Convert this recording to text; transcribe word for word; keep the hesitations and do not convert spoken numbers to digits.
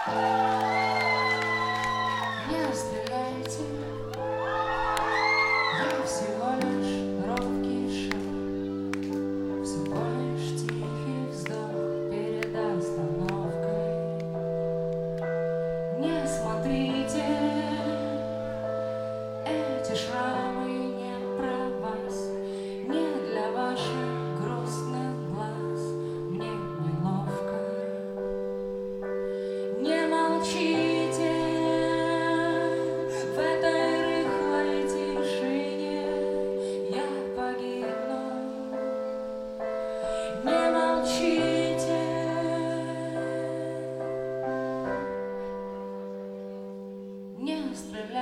Не стреляйте, я всего лишь робкий шаг, всего лишь тихий вздох перед остановкой. Не смотрите, эти шрамы не про вас, не для ваших грустных глаз. Мне неловко. Не молчите в этой рыхлой тишине, я погибну. Не молчите. Не стреляйте.